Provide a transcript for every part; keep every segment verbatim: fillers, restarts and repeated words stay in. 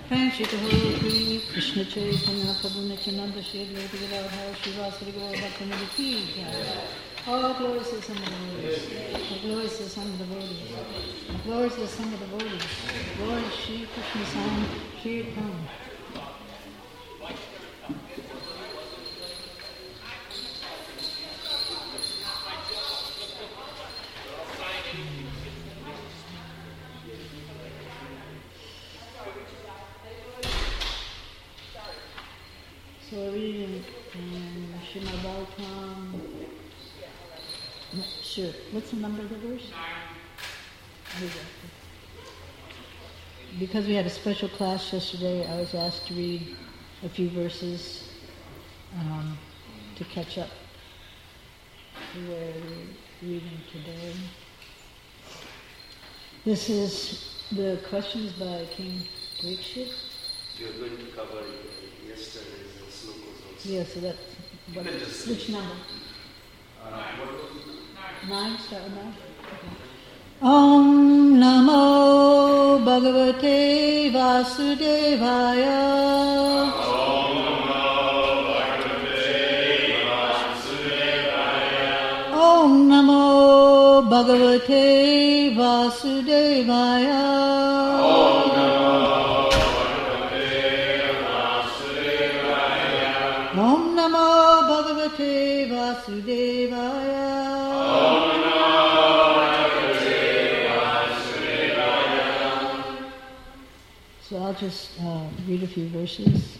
Thanks to Holy Krishna Chaitanya Prabhu Nityananda Shri Advaita Gadadhar Srivasadi Gaur Bhaktivinoda Ki Jai. All glories to the Son of the devotees. All glories to the Son of the devotees. All glories to the Son of the devotees. Glory to Shri Krishna Sam Kirtan. So we're reading um, Srimad Bhagavatam. No, sure. What's the number of the verse? Nine. Because we had a special class yesterday, I was asked to read a few verses um, to catch up to where we're reading today. This is the questions by King Parikshit. You're going to cover yesterday's slokas also. Yeah, so that's what, which number? Uh, what was it? Nine, start with nine. Okay. Om Namo Bhagavate Vasudevaya. Om Namo Bhagavate Vasudevaya. Om Namo Bhagavate Vasudevaya. Om Namo Bhagavate Vasudevaya. Om Namo Bhagavate Vasudevaya. Om Namo Bhagavate Vasudevaya. So I'll just uh, read a few verses.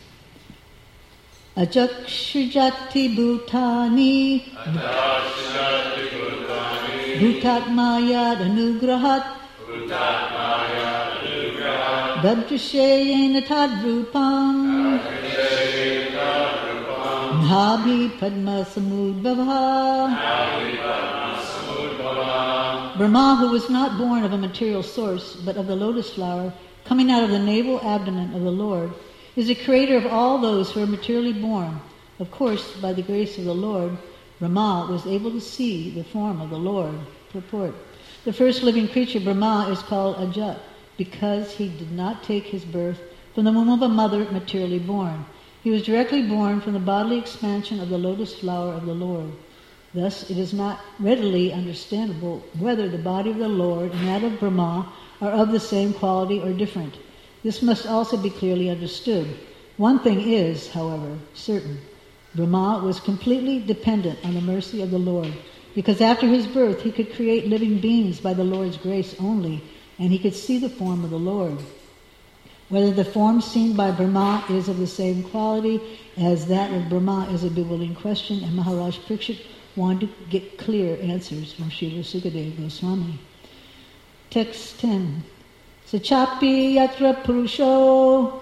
Ajakshujati bhutani Adashati Bhutani bhutatmayad anugrahat Bhutatmaya Anugraha dadrishayena tadrupam Adashayeta Rupam Nabhi padma samudbhava. Nabhi Padma Samudbhava. Brahma, who was not born of a material source, but of the lotus flower, coming out of the navel abdomen of the Lord, is the creator of all those who are materially born. Of course, by the grace of the Lord, Brahma was able to see the form of the Lord. Purport. The first living creature, Brahma, is called Ajat, because he did not take his birth from the womb of a mother materially born. He was directly born from the bodily expansion of the lotus flower of the Lord. Thus, it is not readily understandable whether the body of the Lord and that of Brahma are of the same quality or different. This must also be clearly understood. One thing is, however, certain. Brahma was completely dependent on the mercy of the Lord, because after his birth he could create living beings by the Lord's grace only, and he could see the form of the Lord. Whether the form seen by Brahma is of the same quality as that of Brahma is a bewildering question, and Maharaj Parikshit wanted to get clear answers from Srila Sukadeva Goswami. Text ten. Sachapi yatra purusho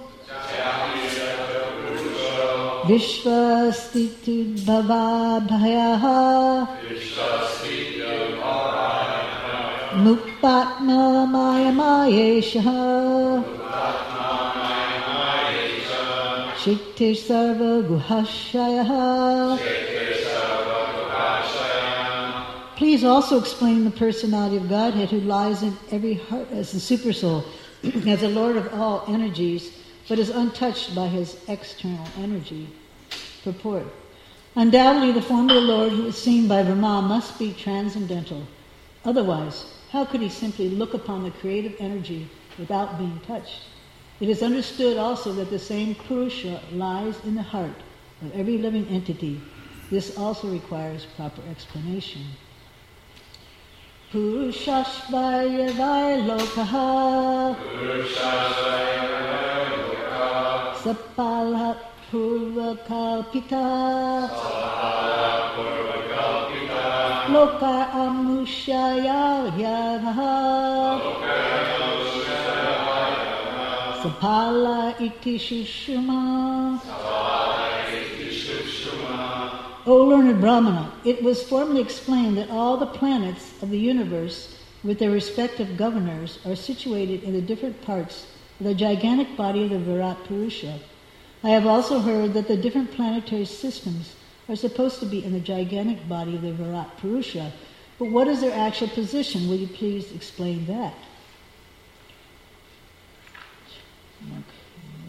Vishvastitu bhava bhayaha Muktatma maya mayesha Shiktir sarva guhashayaha. Please also explain the personality of Godhead who lies in every heart as the Supersoul, as the Lord of all energies, but is untouched by his external energy. Purport. Undoubtedly, the form of the Lord who is seen by Brahma must be transcendental. Otherwise, how could he simply look upon the creative energy without being touched? It is understood also that the same Purusha lies in the heart of every living entity. This also requires proper explanation. Purushashvaya vailokaha Sapala purvakalpita Loka amushaya yavaha Sapala iti shushuma. O learned Brahmana, it was formerly explained that all the planets of the universe with their respective governors are situated in the different parts of the gigantic body of the Virat Purusha. I have also heard that the different planetary systems are supposed to be in the gigantic body of the Virat Purusha, but what is their actual position? Will you please explain that? Okay.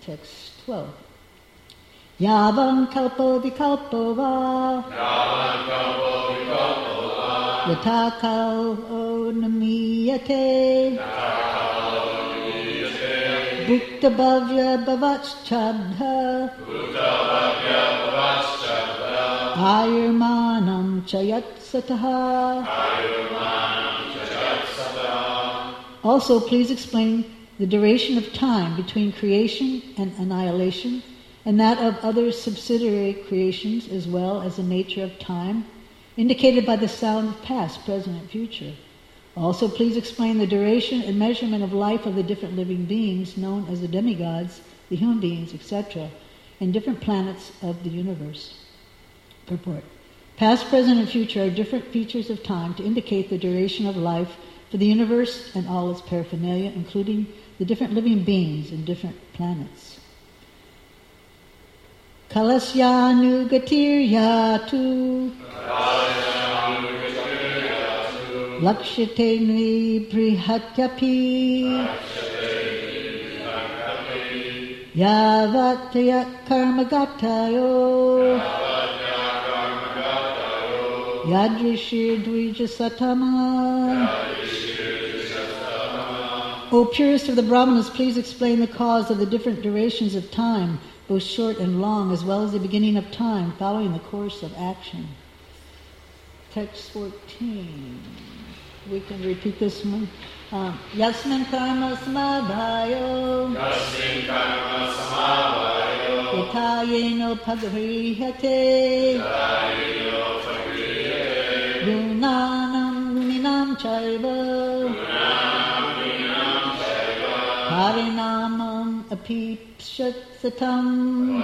Text twelve. Yavan kalpo vikalpo va. Yavan kalpo vikalpo va. Yata kalpo namiyate. Yata kalpo namiyate. Bhukta bhavya bhavachchadha. Bhukta bhavya bhavachchadha. Ayurmanam chayatsataha. Ayurmanam chayatsataha. Also, please explain the duration of time between creation and annihilation, and that of other subsidiary creations, as well as the nature of time, indicated by the sound of past, present, and future. Also, please explain the duration and measurement of life of the different living beings known as the demigods, the human beings, et cetera, and different planets of the universe. Purport. Past, present, and future are different features of time to indicate the duration of life for the universe and all its paraphernalia, including the different living beings in different planets. Kalasyanu gatiryatu lakshate nui prihatyapi yavatya karmagatayo yadrishir dvijasatama. O purest of the Brahmanas, please explain the cause of the different durations of time, both short and long, as well as the beginning of time, following the course of action. Text fourteen. We can repeat this one. Um, Yasmin karma samabhayo. Yasmin karma samabhayo. Yatayeno pagrihate. Yatayeno pagrihate. Gunanam guninam chaiva. Harinamam apipshatsatam.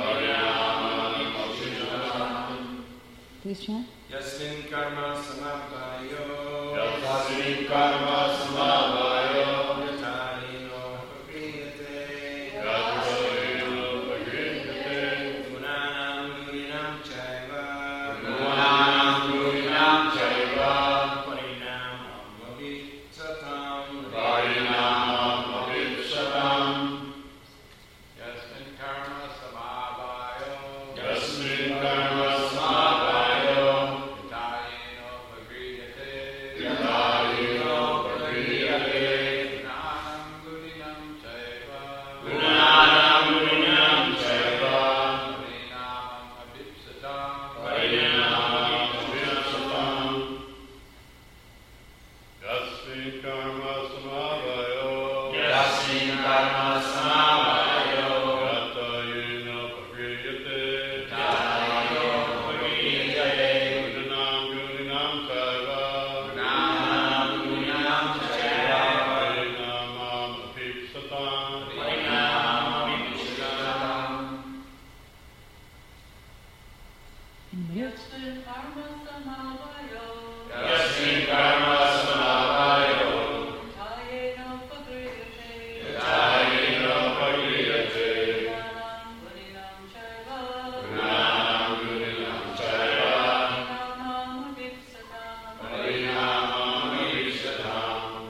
Please chant. Yasmin karma samabhayo. Yasmin karma samabhayo. Yatayeno pagrihate. Yatayeno pagrihate. Gunanam guninam chaiva. Gunanam guninam chaiva. Parinamam abhipsatam. Parinamam abhipsatam. Yasmin karma samabhayo. Yasmin karma samabhayo. Yatayeno pagrihate. Yatayeno pagrihate. Gunanam guninam chaiva. Gunanam guninam chaiva. Parinamam abhipsatam. Parinamam abhipsatam. Yasmin karma samabhayo. Yasmin karma samabhayo. Yatayeno pagrihate. Yatayeno pagrihate. Gunanam guninam chaiva. Gunanam guninam chaiva. Parinamam abhipsatam. Parinamam abhipsatam. Yasmin karma samabhayo. Yasmin karma samabhayo. Yatayeno pagrihate. Yatayeno pagrihate. Gunanam guninam chaiva. Gunanam guninam chaiva. Parinamam abhipsatam. Parinamam abhipsatam.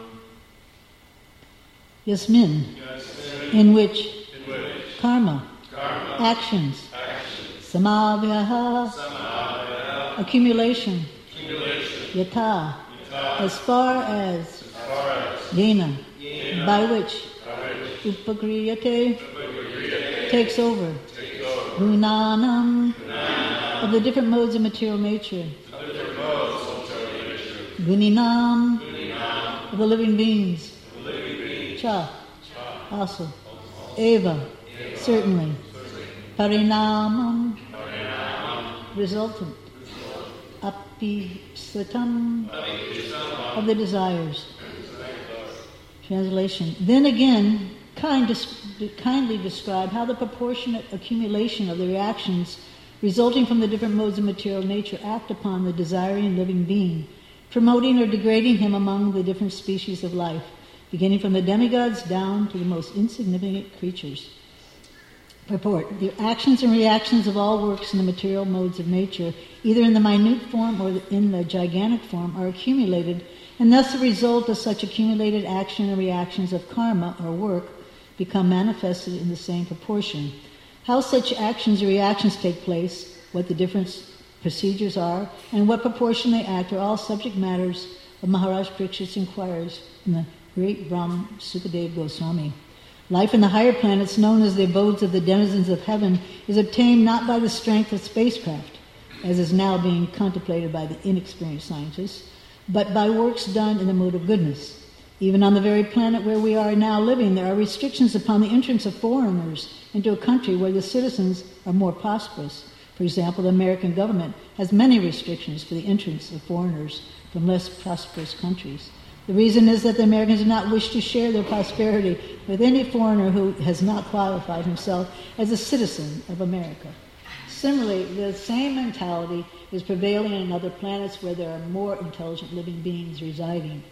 Yasmin, in which karma, actions, samavyaha, accumulation, yata, as far as, yena, by which, upagriyate, takes over, gunanam, of the different modes of material nature, guninam, of the living beings, cha, also, eva, certainly, parinamam, resultant, apipsatam, of the desires. Translation. Then again, kind des- kindly describe how the proportionate accumulation of the reactions resulting from the different modes of material nature act upon the desiring living being, promoting or degrading him among the different species of life, beginning from the demigods down to the most insignificant creatures. Purport. The actions and reactions of all works in the material modes of nature, either in the minute form or in the gigantic form, are accumulated, and thus the result of such accumulated action and reactions of karma, or work, become manifested in the same proportion. How such actions or reactions take place, what the different procedures are, and what proportion they act are all subject matters of Maharaj Parikshit's inquiries from the great Brahman Sukadeva Goswami. Life in the higher planets, known as the abodes of the denizens of heaven, is obtained not by the strength of spacecraft, as is now being contemplated by the inexperienced scientists, but by works done in the mode of goodness. Even on the very planet where we are now living, there are restrictions upon the entrance of foreigners into a country where the citizens are more prosperous. For example, the American government has many restrictions for the entrance of foreigners from less prosperous countries. The reason is that the Americans do not wish to share their prosperity with any foreigner who has not qualified himself as a citizen of America. Similarly, the same mentality is prevailing on other planets where there are more intelligent living beings residing.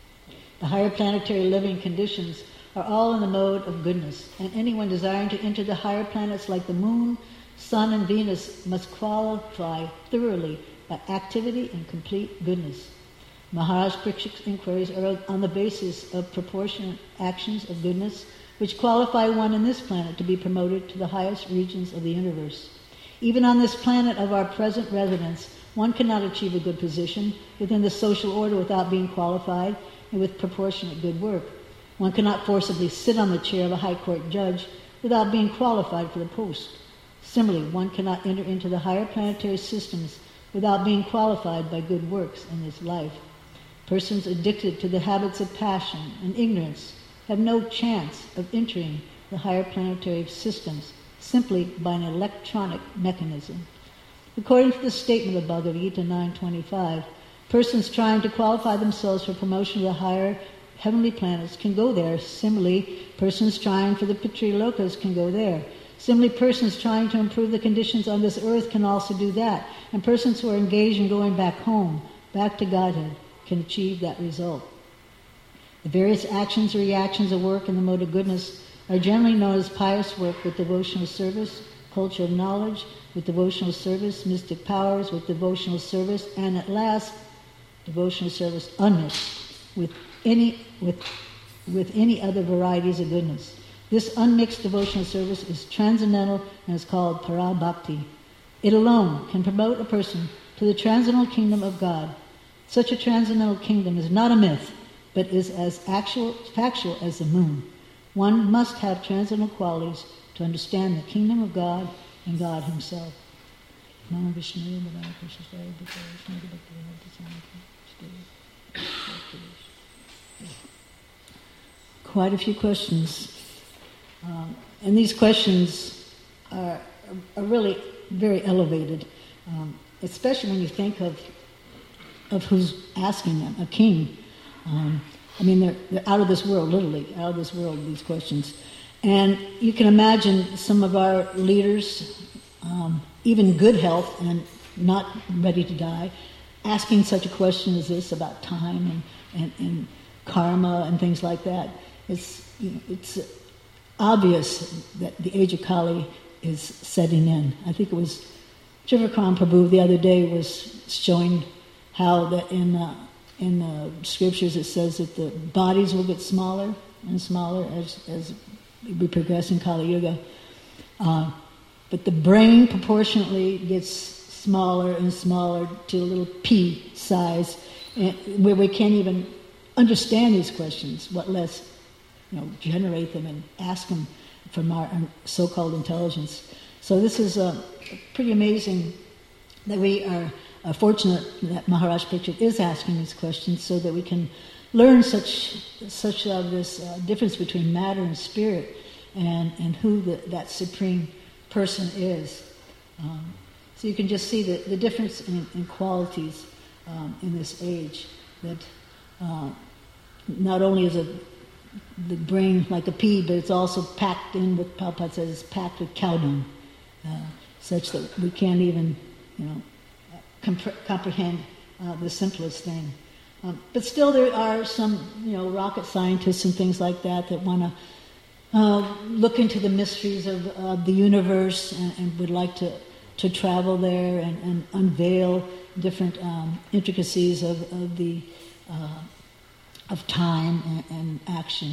The higher planetary living conditions are all in the mode of goodness, and anyone desiring to enter the higher planets like the moon, sun, and Venus must qualify thoroughly by activity and complete goodness. Maharaj Parikshit's inquiries are on the basis of proportionate actions of goodness, which qualify one in this planet to be promoted to the highest regions of the universe. Even on this planet of our present residence, one cannot achieve a good position within the social order without being qualified and with proportionate good work. One cannot forcibly sit on the chair of a high court judge without being qualified for the post. Similarly, one cannot enter into the higher planetary systems without being qualified by good works in this life. Persons addicted to the habits of passion and ignorance have no chance of entering the higher planetary systems simply by an electronic mechanism. According to the statement of Bhagavad Gita nine twenty-five, persons trying to qualify themselves for promotion to the higher heavenly planets can go there. Similarly, persons trying for the Pitri Lokas can go there. Similarly, persons trying to improve the conditions on this earth can also do that. And persons who are engaged in going back home, back to Godhead, can achieve that result. The various actions or reactions of work in the mode of goodness are generally known as pious work with devotional service, culture of knowledge with devotional service, mystic powers with devotional service, and at last, devotional service unmixed with any with with any other varieties of goodness. This unmixed devotional service is transcendental and is called Parabhakti. It alone can promote a person to the transcendental kingdom of God. Such a transcendental kingdom is not a myth, but is as actual, factual as the moon. One must have transcendental qualities to understand the kingdom of God and God Himself. Quite a few questions. Um, and these questions are, are really very elevated, um, especially when you think of of who's asking them, a king. Um, I mean, they're, they're out of this world, literally, out of this world, these questions. And you can imagine some of our leaders, um, even good health and not ready to die, asking such a question as this about time and, and, and karma and things like that. It's, you know, it's obvious that the age of Kali is setting in. I think it was Trivakram Prabhu the other day was showing how that in uh, in the scriptures it says that the bodies will get smaller and smaller as as we progress in Kali Yuga, uh, but the brain proportionately gets smaller and smaller to a little pea size, and where we can't even understand these questions, what less, you know, generate them and ask them from our so-called intelligence. So this is uh, pretty amazing that we are uh, fortunate that Maharaj Parikshit is asking these questions so that we can learn such such of this uh, difference between matter and spirit and, and who the, that supreme person is. Um, so you can just see the, the difference in, in qualities um, in this age, that uh, not only is it the brain like a pea, but it's also packed in with, Prabhupada says, it's packed with cow dung, uh, such that we can't even, you know, comp- comprehend uh, the simplest thing. Um, but still there are some, you know, rocket scientists and things like that that want to uh, look into the mysteries of uh, the universe and, and would like to, to travel there and, and unveil different um, intricacies of, of the uh, of time and, and action.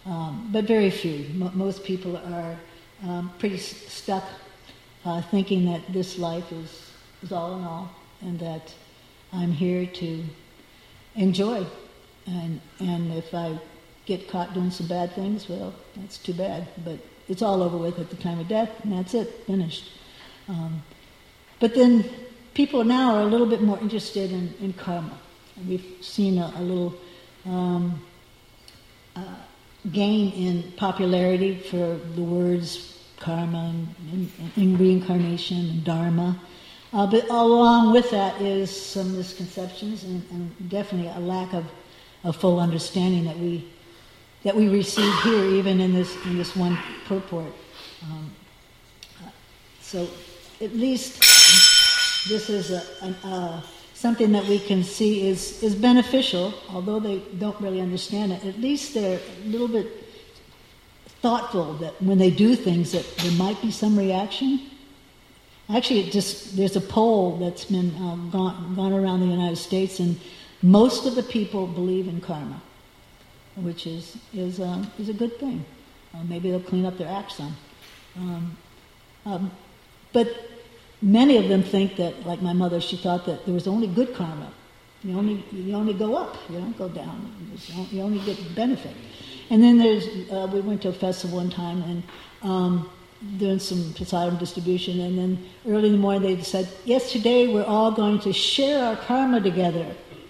Um, but very few. Mo most people are um, pretty s stuck uh, thinking that this life is, is all in all, and that I'm here to enjoy. And, and if I get caught doing some bad things, well, that's too bad. But it's all over with at the time of death, and that's it, finished. Um, but then people now are a little bit more interested in, in karma. And we've seen a, a little um, uh, gain in popularity for the words karma and, and, and reincarnation and dharma. Uh, but along with that is some misconceptions and, and definitely a lack of a full understanding that we that we receive here, even in this in this one purport. Um, uh, so, at least this is a, an, uh, something that we can see is is beneficial, although they don't really understand it. At least they're a little bit thoughtful that when they do things, that there might be some reaction. Actually, it just there's a poll that's been um, gone gone around the United States, and most of the people believe in karma, which is is uh, is a good thing. Uh, maybe they'll clean up their act some. Um, um, but many of them think that, like my mother, she thought that there was only good karma. You only you only go up, you don't go down. You only get benefit. And then there's uh, we went to a festival one time and um, doing some prasadam distribution, and then early in the morning they said, "Yes, today we're all going to share our karma together."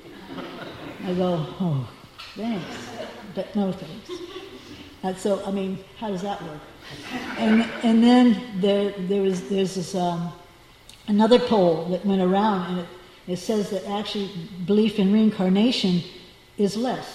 I go, "Oh, thanks, but no thanks." And so, I mean, how does that work? And and then there there was there's this um, another poll that went around, and it, it says that actually belief in reincarnation is less.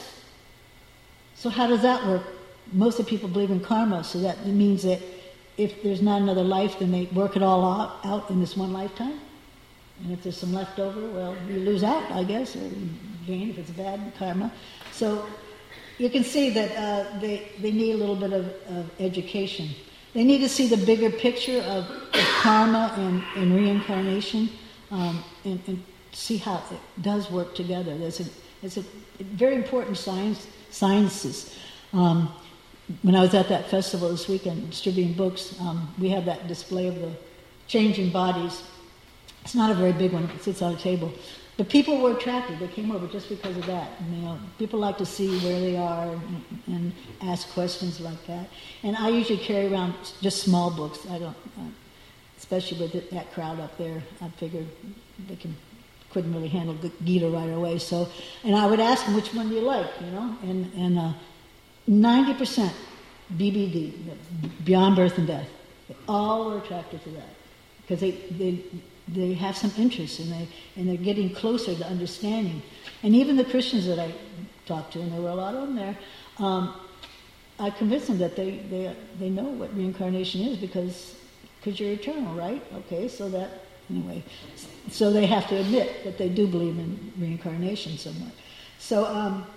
So how does that work? Most of the people believe in karma, so that means that if there's not another life, then they work it all out, out in this one lifetime. And if there's some left over, well, you lose out, I guess, or you gain if it's bad karma. So you can see that uh, they, they need a little bit of, of education. They need to see the bigger picture of, of karma and, and reincarnation um, and, and see how it does work together. There's a, there's a very important science, sciences. Um, when I was at that festival this weekend distributing books, um, we have that display of the changing bodies. It's not a very big one, it sits on a table. But people were attracted, they came over just because of that. And, you know, people like to see where they are and, and ask questions like that. And I usually carry around just small books. I don't, uh, especially with it, that crowd up there, I figured they can, couldn't really handle Gita right away. So, and I would ask them, which one do you like, you know? And, and uh, ninety percent B B D, Beyond Birth and Death. They all were attracted to that because they, they, they have some interest and they and they're getting closer to understanding. And even the Christians that I talked to, and there were a lot of them there, um, I convinced them that they, they they know what reincarnation is because because you're eternal, right? Okay, so that anyway, so they have to admit that they do believe in reincarnation somewhat. So um,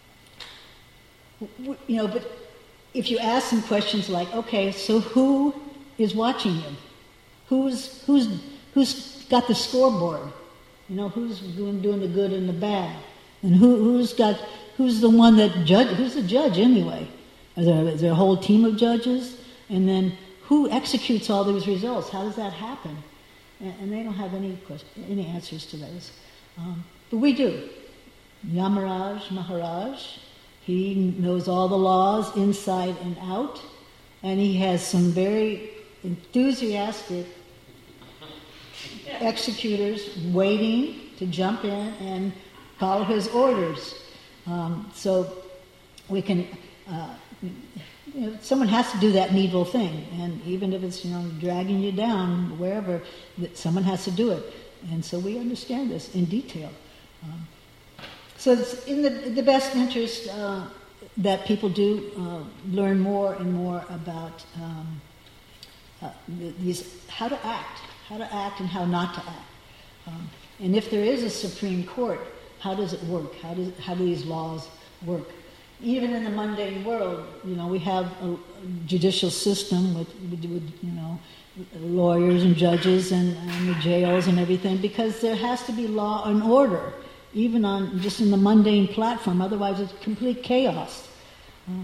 w- you know, but if you ask them questions like, okay, so who is watching you? Who's who's Who's got the scoreboard? You know, who's doing, doing the good and the bad? And who, who's got, who's the one that judge, who's the judge anyway? Is there, is there a whole team of judges? And then who executes all these results? How does that happen? And, and they don't have any question, any answers to those. Um, but we do. Yamaraj Maharaj, he knows all the laws inside and out, and he has some very enthusiastic executors waiting to jump in and follow his orders. Um, so we can, uh, you know, someone has to do that needful thing, and even if it's, you know, dragging you down wherever, that someone has to do it. And so we understand this in detail. Um, so it's in the, the best interest uh, that people do uh, learn more and more about um, uh, these, how to act. How to act and how not to act. Um, and if there is a Supreme Court, how does it work? How does how do these laws work? Even in the mundane world, you know, we have a judicial system with, with you know, lawyers and judges and, and the jails and everything, because there has to be law and order, even on just in the mundane platform. Otherwise, it's complete chaos. Uh,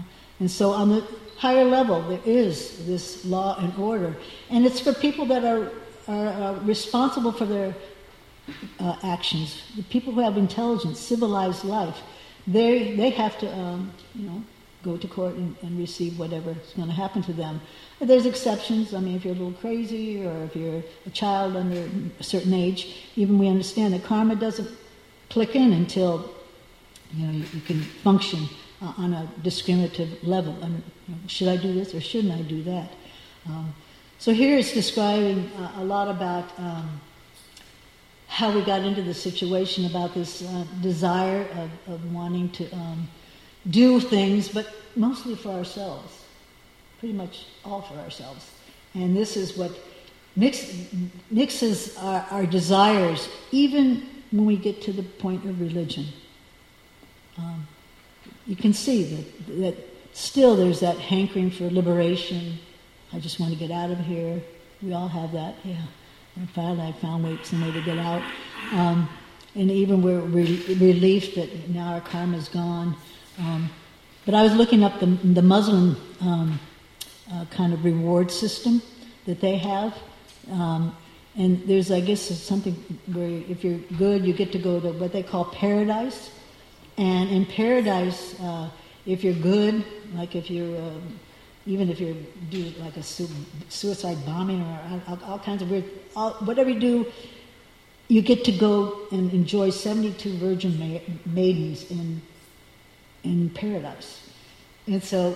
And so on the higher level, there is this law and order. And it's for people that are, are uh, responsible for their uh, actions. The people who have intelligence, civilized life, they they have to, um, you know, go to court and, and receive whatever is going to happen to them. But there's exceptions. I mean, if you're a little crazy or if you're a child under a certain age, even we understand that karma doesn't click in until, you know, you, you can function uh, on a discriminative level. And you know, should I do this or shouldn't I do that? Um, so here it's describing uh, a lot about um, how we got into the situation, about this uh, desire of, of wanting to um, do things, but mostly for ourselves, pretty much all for ourselves. And this is what mix, mixes our, our desires, even when we get to the point of religion. Um, you can see that, that still there's that hankering for liberation. I just want to get out of here. We all have that, yeah. And finally I found way, some way to get out. Um, and even we're re- relieved that now our karma's gone. Um, but I was looking up the, the Muslim um, uh, kind of reward system that they have. Um, and there's, I guess, something where if you're good, you get to go to what they call paradise. And in paradise, uh, if you're good, like if you're, uh, even if you do like a su- suicide bombing or all, all kinds of weird, all, whatever you do, you get to go and enjoy seventy-two virgin ma- maidens in in paradise. And so,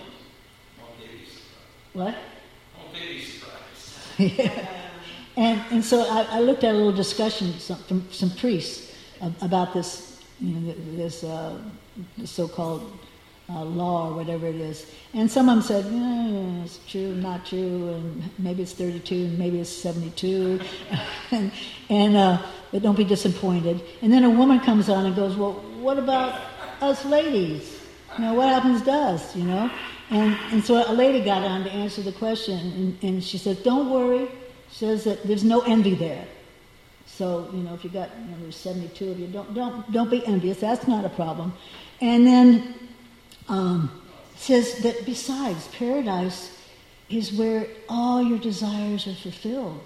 what? Yeah. And and so I, I looked at a little discussion some, from some priests about this, you know, this uh, so-called uh, law or whatever it is. And some of them said, eh, it's true, not true, and maybe it's thirty-two, and maybe it's seventy-two, and and uh, but don't be disappointed. And then a woman comes on and goes, well, what about us ladies? You know, what happens to us? You know, and and so a lady got on to answer the question, and, and she said, don't worry. She says that there's no envy there. So, you know, if you got, you know, there's seventy-two of you, don't don't don't be envious. That's not a problem. And then um, says that besides, paradise is where all your desires are fulfilled.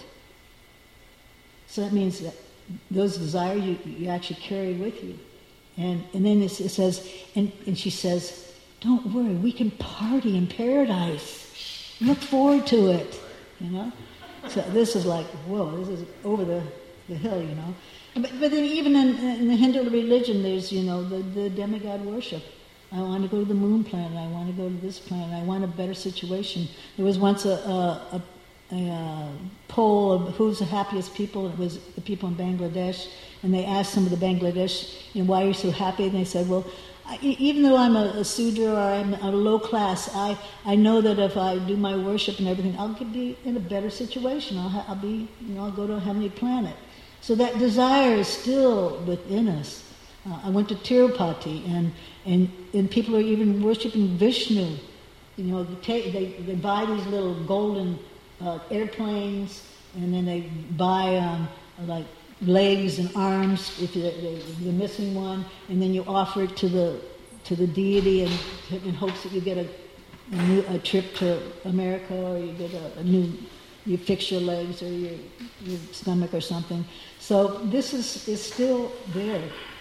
So that means that those desires you, you actually carry with you. And and then it, it says, and, and she says, don't worry, we can party in paradise. Look forward to it, you know. So this is like, whoa, this is over the, the hill, you know. But, but then even in, in the Hindu religion, there's, you know, the, the demigod worship. I want to go to the moon planet. I want to go to this planet. I want a better situation. There was once a, a, a, a poll of who's the happiest people. It was the people in Bangladesh. And they asked some of the Bangladesh, you know, why are you so happy? And they said, well, I, even though I'm a, a Sudra or I'm a low class, I, I know that if I do my worship and everything, I'll be in a better situation. I'll, ha- I'll be, you know, I'll go to a heavenly planet. So that desire is still within us. Uh, I went to Tirupati, and, and and people are even worshiping Vishnu. You know, they, take, they, they buy these little golden uh, airplanes, and then they buy um, like legs and arms if they're, they're missing one, and then you offer it to the to the deity, and in hopes that you get a, a new a trip to America, or you get a, a new, you fix your legs or your your stomach or something. So this is is still there.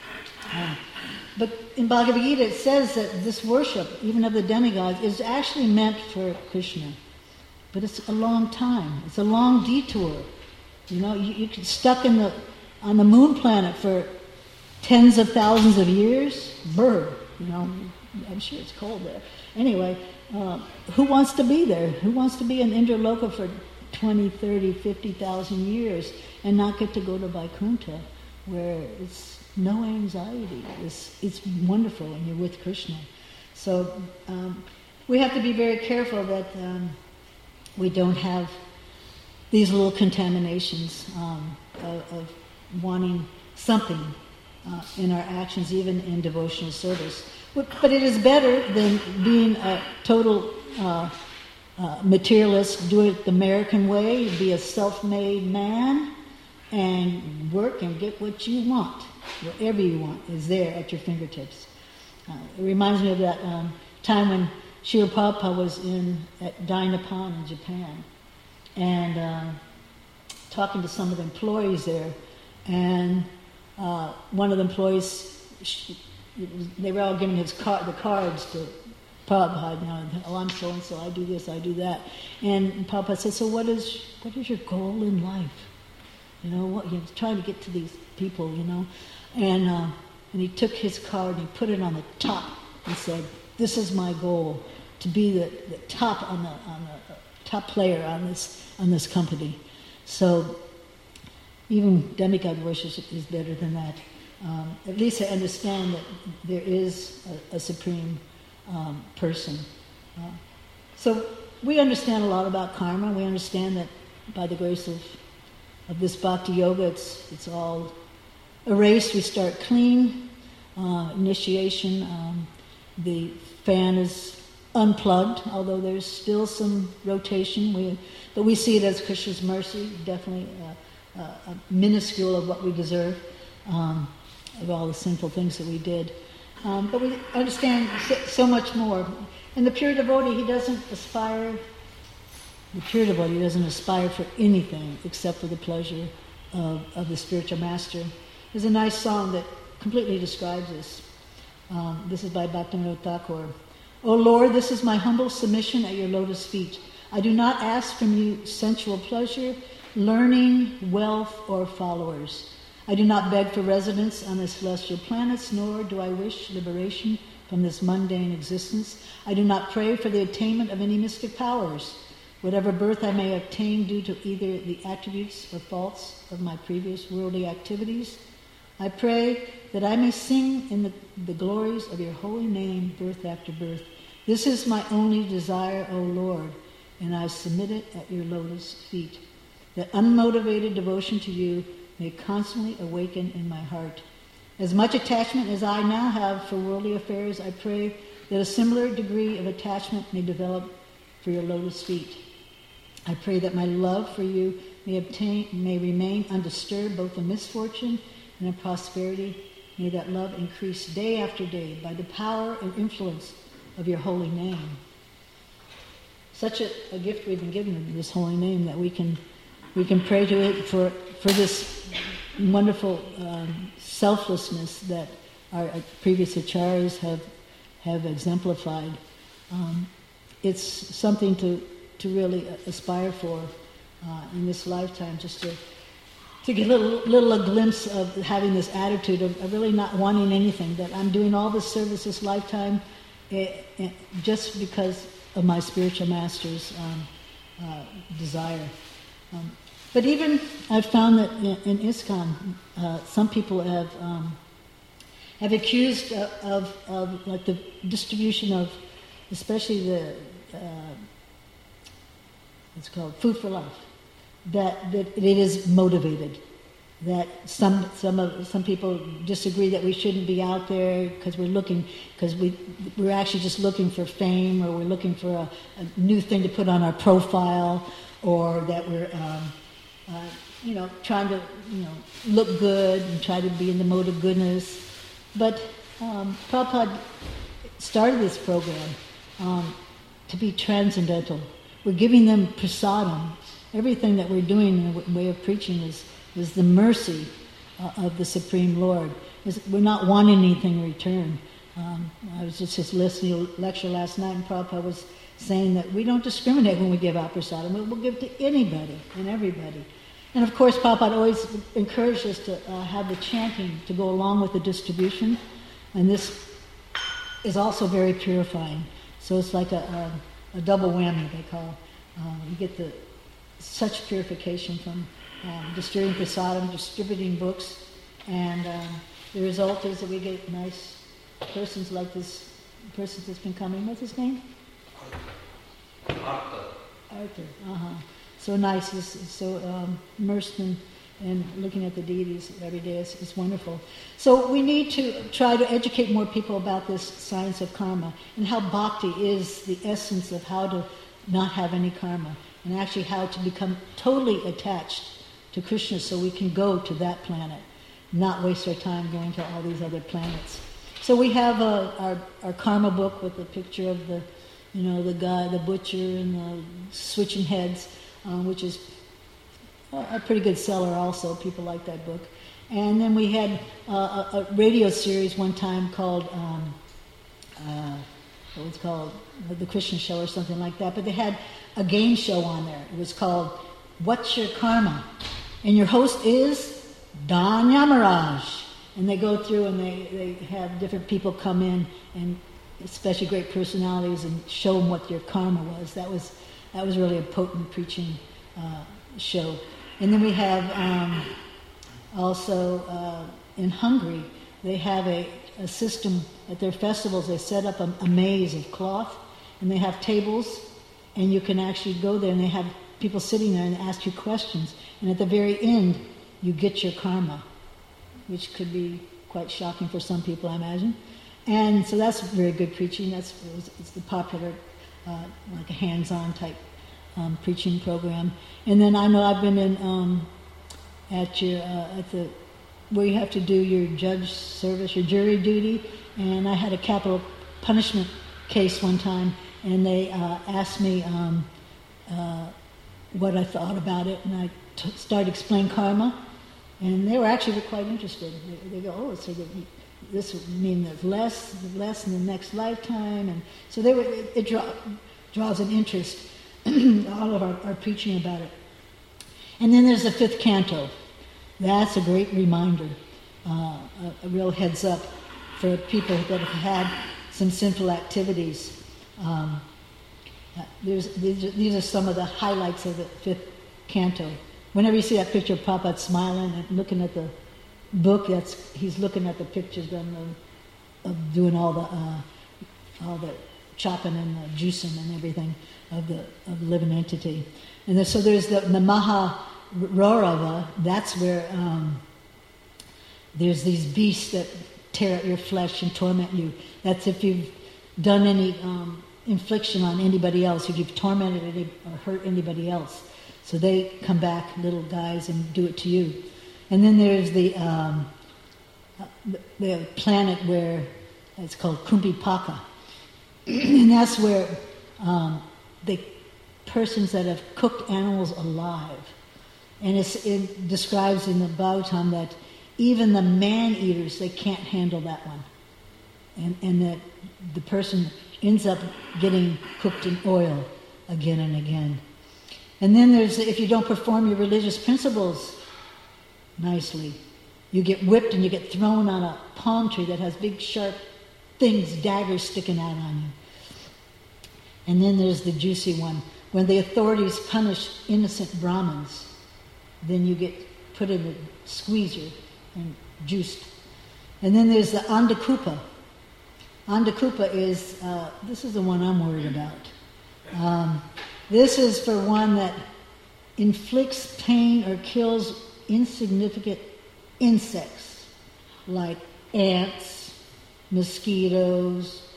Uh, but in Bhagavad Gita it says that this worship, even of the demigods, is actually meant for Krishna. But it's a long time. It's a long detour. You know, you, you get stuck in the on the moon planet for tens of thousands of years. Bird, you know, I'm sure it's cold there. Anyway, uh, who wants to be there? Who wants to be in Indraloka for twenty, thirty, fifty thousand years and not get to go to Vaikuntha, where it's no anxiety. It's, it's wonderful and you're with Krishna. So um, we have to be very careful that um, we don't have these little contaminations um, of, of wanting something uh, in our actions, even in devotional service. But it is better than being a total uh, uh, materialist, do it the American way, be a self-made man, and work and get what you want. Whatever you want is there at your fingertips. Uh, it reminds me of that um, time when Srila Prabhupada was in at Dai Nippon in Japan, and uh, talking to some of the employees there, and uh, one of the employees, she, they were all giving his card, the cards to Prabhupada. You know, oh, I'm so and so. I do this. I do that. And Prabhupada said, "So what is what is your goal in life? You know, what you're trying to get to these people. You know." And uh, and he took his card and he put it on the top and said, "This is my goal, to be the, the top on the on the top player on this on this company." So even demigod worship is better than that. Um, at least I understand that there is a, a supreme um, person. Uh, so we understand a lot about karma. We understand that by the grace of of this bhakti yoga, it's it's all erased. We start clean. Uh, initiation. Um, the fan is unplugged, although there's still some rotation. We, but we see it as Krishna's mercy, definitely uh, uh, a minuscule of what we deserve, um, of all the sinful things that we did. Um, but we understand so, so much more. And the pure devotee, he doesn't aspire, the pure devotee doesn't aspire for anything except for the pleasure of, of the spiritual master. There's a nice song that completely describes this. Um, this is by Bhaktivinoda Thakur. "O Lord, this is my humble submission at your lotus feet. I do not ask from you sensual pleasure, learning, wealth, or followers. I do not beg for residence on the celestial planets, nor do I wish liberation from this mundane existence. I do not pray for the attainment of any mystic powers. Whatever birth I may obtain due to either the attributes or faults of my previous worldly activities, I pray that I may sing in the, the glories of your holy name birth after birth. This is my only desire, O Lord, and I submit it at your lotus feet. That unmotivated devotion to you may constantly awaken in my heart. As much attachment as I now have for worldly affairs, I pray that a similar degree of attachment may develop for your lotus feet. I pray that my love for you may obtain, may remain undisturbed both in misfortune and in prosperity. May that love increase day after day by the power and influence of your holy name." Such a, a gift we've been given in this holy name, that we can we can pray to it for for this wonderful um, selflessness that our, our previous acharyas have have exemplified. Um, it's something to to really aspire for uh, in this lifetime, just to to get a little, little a glimpse of having this attitude of, of really not wanting anything, that I'm doing all this service this lifetime eh, eh, just because of my spiritual master's um, uh, desire. Um, but even I've found that in, in ISKCON, uh, some people have um, have accused of, of, of like the distribution of, especially the uh, it's called Food for Life, that, that it is motivated. That some some of some people disagree that we shouldn't be out there because we're looking because we we're actually just looking for fame, or we're looking for a, a new thing to put on our profile, or that we're um, uh, you know trying to you know look good and try to be in the mode of goodness. But um, Prabhupada started this program um, to be transcendental. We're giving them prasadam. Everything that we're doing in the way of preaching is, is the mercy uh, of the Supreme Lord. It's, we're not wanting anything in return. Um, I was just, just listening to a lecture last night, and Prabhupada was saying that we don't discriminate when we give out prasadam. We'll, we'll give to anybody and everybody. And of course, Prabhupada always encouraged us to uh, have the chanting to go along with the distribution. And this is also very purifying. So it's like a, a, a double whammy, they call. Um, you get the such purification from um, distributing prasadam, distributing books, and um, the result is that we get nice persons like this person that's been coming. What's his name? Arthur. Arthur. Uh-huh. So nice. He's, he's so um, immersed in, in looking at the deities every day. It's, it's wonderful. So we need to try to educate more people about this science of karma and how bhakti is the essence of how to not have any karma, and actually how to become totally attached to Krishna so we can go to that planet, not waste our time going to all these other planets. So we have uh, our, our karma book with a picture of the you know, the guy, the butcher and the switching heads, um, which is a, a pretty good seller also. People like that book. And then we had uh, a, a radio series one time called, um, uh, what was called, The Christian Show or something like that. But they had a game show on there. It was called What's Your Karma? And your host is Don Yamaraj. And they go through and they, they have different people come in, and especially great personalities, and show them what your karma was. That was that was really a potent preaching uh, show. And then we have um, also uh, in Hungary, they have a, a system at their festivals. They set up a, a maze of cloth, and they have tables, and you can actually go there, and they have people sitting there and ask you questions. And at the very end, you get your karma, which could be quite shocking for some people, I imagine. And so that's very good preaching. That's it's the popular, uh, like a hands-on type um, preaching program. And then I know I've been in um, at your uh, at the where you have to do your judge service, your jury duty. And I had a capital punishment case one time, and they uh, asked me um, uh, what I thought about it, and I t- started explaining karma. And they were actually quite interested. They, they go, oh, so that you, this would mean that less, less in the next lifetime, and so they were. It, it draw, draws an interest. All of our, our preaching about it. And then there's the fifth canto. That's a great reminder, uh, a, a real heads up for people that have had some sinful activities. Um, uh, there's, these, are, these are some of the highlights of the fifth canto. Whenever you see that picture of Papa smiling and looking at the book, that's he's looking at the pictures of, of doing all the uh, all the chopping and the juicing and everything of the of the living entity. And then, so there's the, the Maharorava. That's where um, there's these beasts that tear at your flesh and torment you. That's if you've done any um, infliction on anybody else, if you've tormented any, or hurt anybody else. So they come back, little guys, and do it to you. And then there's the um, the planet where it's called Kumbhipaka, and that's where um, the persons that have cooked animals alive, and it's, it describes in the Bhagavatam that even the man-eaters, they can't handle that one, and and that the person ends up getting cooked in oil again and again. And then there's, if you don't perform your religious principles nicely, you get whipped and you get thrown on a palm tree that has big sharp things, daggers sticking out on you. And then there's the juicy one. When the authorities punish innocent Brahmins, then you get put in the squeezer and juiced. And then there's the Andakupa. Andakupa is, uh, this is the one I'm worried about. Um, This is for one that inflicts pain or kills insignificant insects like ants, mosquitoes,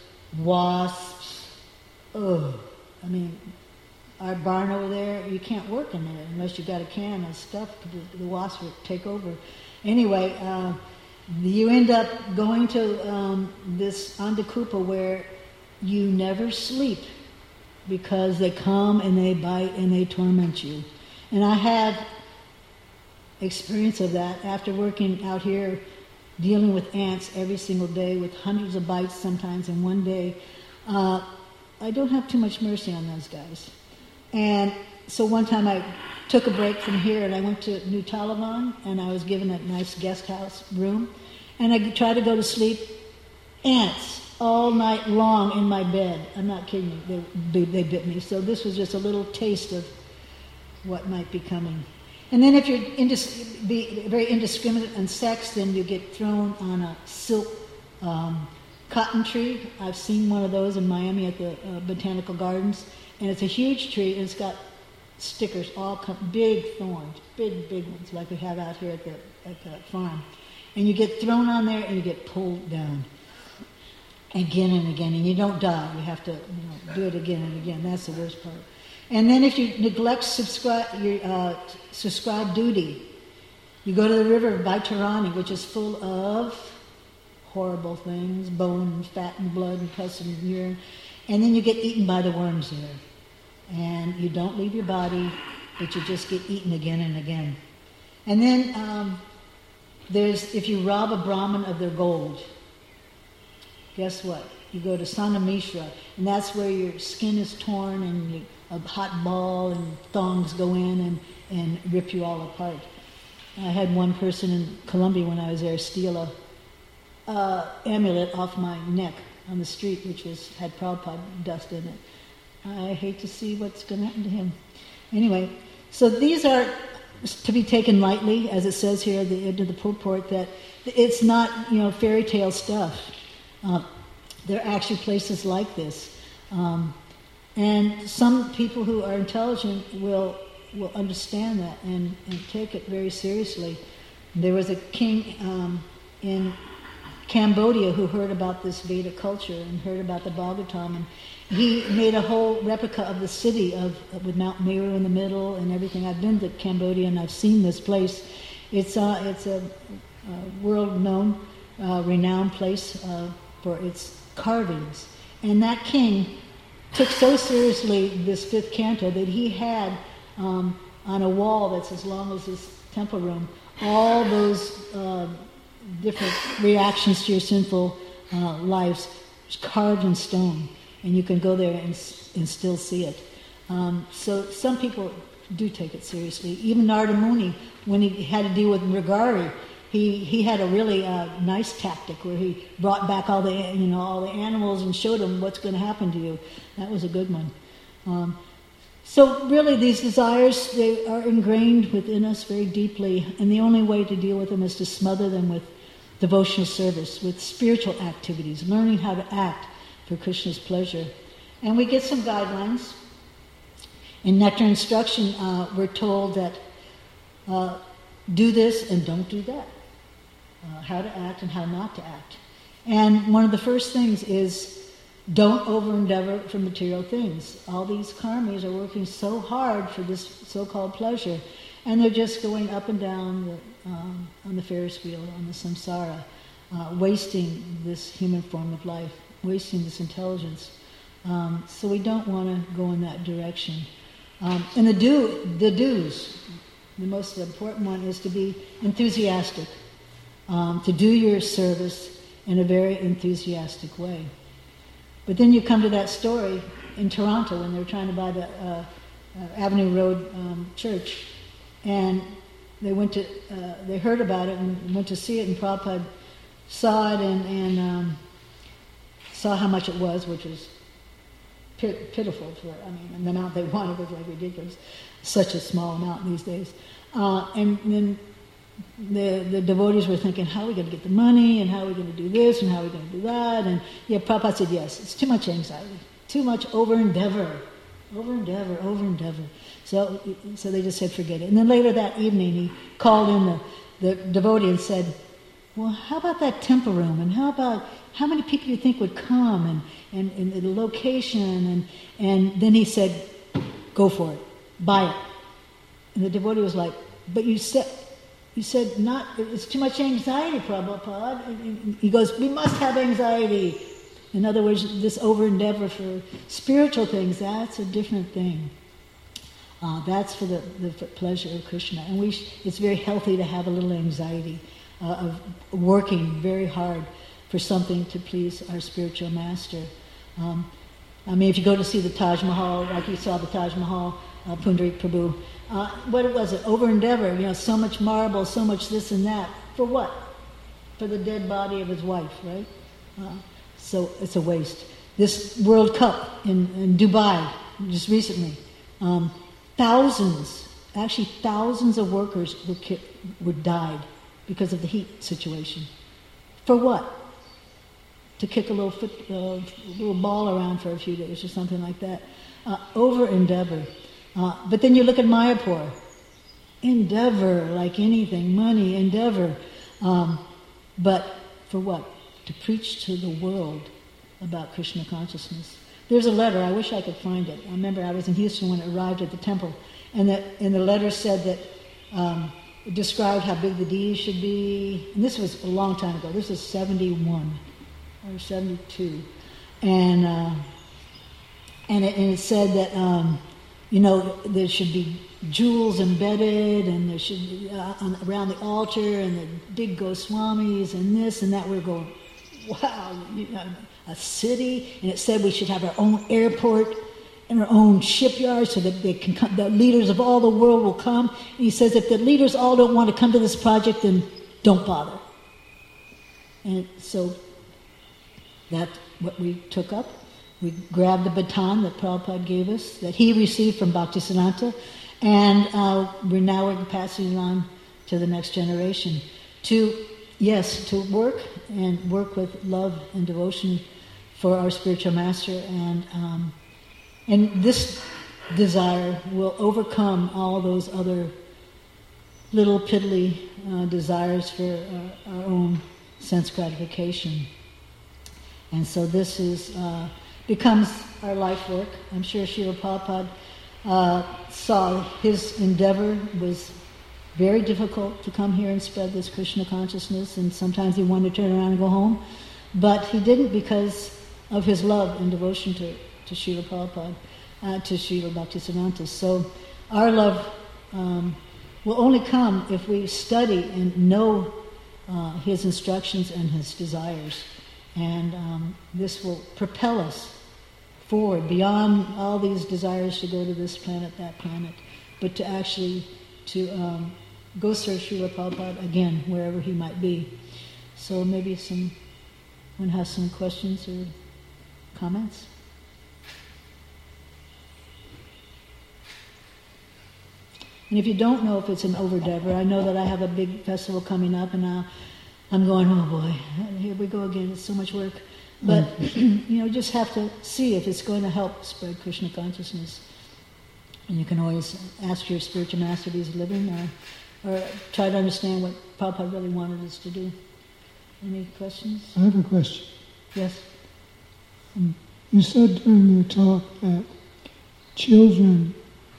wasps. Oh, I mean, our barn over there, you can't work in there unless you got a can of stuff. The, the wasps will take over. Anyway, uh, you end up going to um, this Andakupa where you never sleep, because they come and they bite and they torment you. And I had experience of that after working out here, dealing with ants every single day with hundreds of bites sometimes in one day. Uh, I don't have too much mercy on those guys. And so one time I took a break from here and I went to New Taliban, and I was given a nice guest house room, and I tried to go to sleep. Ants all night long in my bed. I'm not kidding you. They, they bit me. So this was just a little taste of what might be coming. And then if you're indis- be very indiscriminate in sex, then you get thrown on a silk um, cotton tree. I've seen one of those in Miami at the uh, Botanical Gardens. And it's a huge tree, and it's got stickers, all come, big thorns, big, big ones, like we have out here at the, at the farm. And you get thrown on there, and you get pulled down. Again and again, and you don't die. You have to, you know, do it again and again. That's the worst part. And then if you neglect subscribe, your uh, subscribe duty, you go to the river of Baitarani, which is full of horrible things, bone and fat and blood and pus and urine. And then you get eaten by the worms there. And you don't leave your body, but you just get eaten again and again. And then um, there's, if you rob a Brahmin of their gold, guess what? You go to Sanamishra, and that's where your skin is torn and you, a hot ball and thongs go in and, and rip you all apart. I had one person in Colombia when I was there steal a uh, amulet off my neck on the street, which was had Prabhupada dust in it. I hate to see what's going to happen to him. Anyway, so these are to be taken lightly, as it says here at the end of the purport, that it's not, you know, fairy tale stuff. Uh, there are actually places like this. Um, and some people who are intelligent will will understand that and, and take it very seriously. There was a king um, in Cambodia who heard about this Vedic culture and heard about the Bhagavatam, and he made a whole replica of the city of with Mount Meru in the middle and everything. I've been to Cambodia and I've seen this place. It's uh, it's a, a world-known, uh, renowned place uh, for its carvings. And that king took so seriously this fifth canto that he had um, on a wall that's as long as this temple room all those uh, different reactions to your sinful uh, lives carved in stone. And you can go there and, and still see it. Um, so some people do take it seriously. Even Narada Muni, when he had to deal with Mrigari, he, he had a really uh, nice tactic where he brought back all the you know all the animals and showed them what's going to happen to you. That was a good one. Um, so really, these desires, they are ingrained within us very deeply, and the only way to deal with them is to smother them with devotional service, with spiritual activities, learning how to act for Krishna's pleasure. And we get some guidelines. In Nectar Instruction, uh, we're told that uh, do this and don't do that. Uh, how to act and how not to act. And one of the first things is don't over-endeavor for material things. All these karmis are working so hard for this so-called pleasure, and they're just going up and down the, um, on the Ferris wheel, on the samsara, uh, wasting this human form of life, wasting this intelligence. Um, so we don't want to go in that direction. Um, and the do, the do's, the most important one is to be enthusiastic, um, to do your service in a very enthusiastic way. But then you come to that story in Toronto when they were trying to buy the uh, uh, Avenue Road um, church, and they went to, uh, they heard about it and went to see it, and Prabhupada saw it and, and um, saw how much it was, which was pit, pitiful for, I mean, the amount they wanted was like ridiculous. Such a small amount these days. Uh, and then the the devotees were thinking, how are we going to get the money, and how are we going to do this, and how are we going to do that? And yeah, Prabhupada said, yes, it's too much anxiety, too much over-endeavor, over-endeavor, over-endeavor. So, so they just said, forget it. And then later that evening, he called in the, the devotee and said, well, how about that temple room, and how about how many people you think would come, and, and, and the location, and and then he said, go for it, buy it. And the devotee was like, but you said, you said not, it's too much anxiety, Prabhupada. And he goes, we must have anxiety. In other words, this over-endeavor for spiritual things, that's a different thing. Uh, that's for the, the pleasure of Krishna. And we sh- it's very healthy to have a little anxiety uh, of working very hard for something to please our spiritual master. Um, I mean, if you go to see the Taj Mahal, like you saw the Taj Mahal, uh, Pundarik Prabhu, uh, what was it? Over-endeavor, you know, so much marble, so much this and that. For what? For the dead body of his wife, right? Uh, so it's a waste. This World Cup in, in Dubai, just recently, um, thousands, actually thousands of workers were, ki- were died because of the heat situation. For what? To kick a little foot, uh, little ball around for a few days or something like that. Uh, over-endeavor. Uh, but then you look at Mayapur. Endeavor, like anything, money, endeavor. Um, but for what? To preach to the world about Krishna consciousness. There's a letter, I wish I could find it. I remember I was in Houston when it arrived at the temple, and, that, and the letter said that, um, it described how big the deity should be. And this was a long time ago. This was seventy-one or seventy-two. And uh, and it, and it said that um, you know there should be jewels embedded, and there should be uh, on, around the altar, and the big Goswamis, and this and that. We're going, wow, you know, a city, and it said we should have our own airport and our own shipyard, so that they can come, the leaders of all the world will come. And he says if the leaders all don't want to come to this project, then don't bother. And so that's what we took up. We grabbed the baton that Prabhupada gave us, that he received from Bhaktisiddhanta, and uh, we're now we're passing it on to the next generation. To, yes, to work and work with love and devotion for our spiritual master, and um, and this desire will overcome all those other little piddly uh, desires for uh, our own sense gratification. And so this is uh, becomes our life work. I'm sure Srila Prabhupada uh, saw his endeavor was very difficult to come here and spread this Krishna consciousness, and sometimes he wanted to turn around and go home. But he didn't because of his love and devotion to, to Srila Prabhupada, uh, to Srila Bhaktisiddhanta. So our love um, will only come if we study and know uh, his instructions and his desires. And um, this will propel us forward beyond all these desires to go to this planet, that planet, but to actually to um, go serve Srila Prabhupada again, wherever he might be. So maybe someone has some questions or comments? And if you don't know if it's an overendeavor, I know that I have a big festival coming up, and now I'm going, oh boy, here we go again, it's so much work. But, you know, just have to see if it's going to help spread Krishna consciousness. And you can always ask your spiritual master if he's living, or, or try to understand what Prabhupada really wanted us to do. Any questions? I have a question. Yes? Um, you said during your talk that children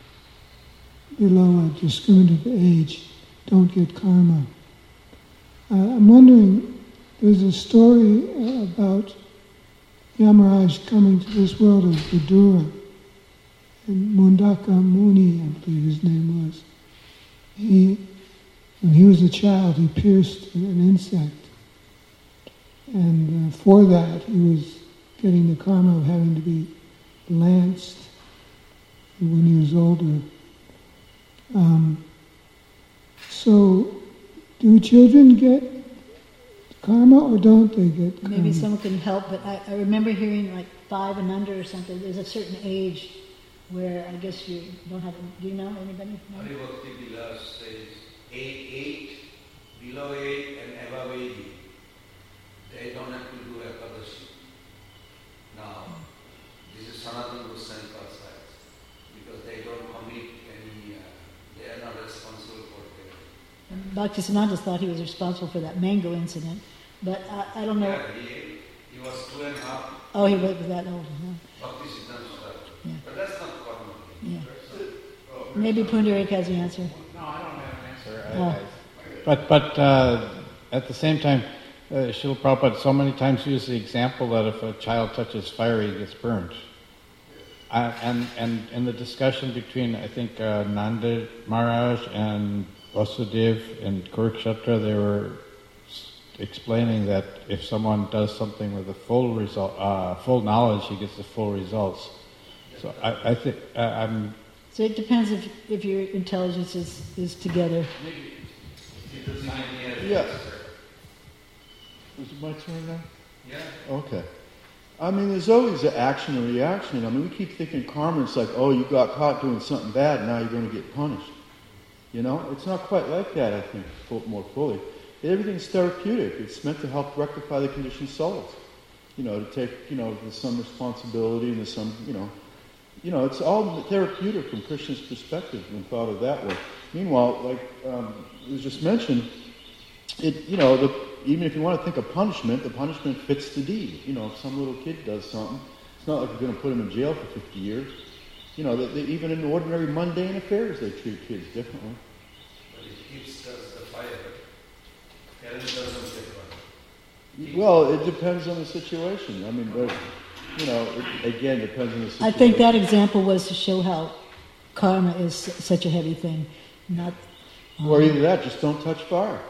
below a discriminative age don't get karma. Uh, I'm wondering, there's a story uh, about Yamaraj coming to this world as Vidura, and Mundaka Muni, I believe his name was. He, when he was a child, he pierced an insect, and uh, for that he was getting the karma of having to be lanced when he was older. Um, so, do children get karma or don't they get karma? Maybe someone can help, but I, I remember hearing like five and under or something. There's a certain age where I guess you don't have. Do you know anybody? No? Haribhakti Vilas says eight, eight, below eight, and above eighty. They don't have to do Ekadashi. Now, this is Sanatana Goswami side, because they don't commit any. Uh, they are not responsible for their. Bhaktisiddhanta thought he was responsible for that mango incident, but I, I don't know. Yeah, he, he was two and a half. Oh, he was that old. No? Bhaktisiddhanta, Yeah. but that's not karma. Yeah. Maybe Pundarik has the answer. No, I don't have an answer. Oh. I, I, but but uh, at the same time, uh, Srila Prabhupada so many times used the example that if a child touches fire, he gets burned. Uh, and, and in the discussion between, I think, uh, Nanda Maharaj and Vasudev and Kurukshetra, they were explaining that if someone does something with a full result, uh, full knowledge, he gets the full results. So I, I think uh, I'm. So it depends if if your intelligence is, is together. Yeah. Is it my turn now? Yeah. Okay. I mean, there's always an action and reaction. I mean, we keep thinking karma, it's like, oh, you got caught doing something bad, now you're going to get punished. You know, it's not quite like that, I think, more fully. Everything's therapeutic. It's meant to help rectify the conditioned souls. You know, to take, you know, there's some responsibility and there's some, you know, you know, it's all therapeutic from Krishna's perspective when thought of that way. Meanwhile, like um, it was just mentioned, it, you know, the, even if you want to think of punishment, the punishment fits the deed. You know, if some little kid does something, it's not like you're going to put him in jail for fifty years. You know, they, they, even in ordinary mundane affairs, they treat kids differently. But it keeps us the fire. Parents doesn't get one. Well, it depends on the situation. I mean, but you know, it, again, depends on the I situation. think that example was to show how karma is such a heavy thing. Not, um, Or either that, just don't touch fire.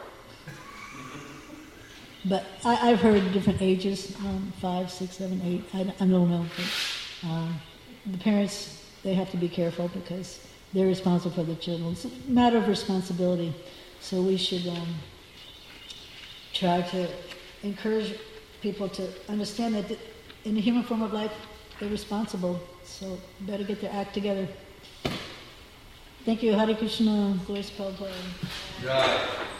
But I, I've heard different ages, um, five, six, seven, eight. I, I don't know. But, um, the parents, they have to be careful because they're responsible for the children. It's a matter of responsibility. So we should um, try to encourage people to understand that in the human form of life, they're responsible. So better get their act together. Thank you. Hare Krishna. Glory to Prabhupada. Right.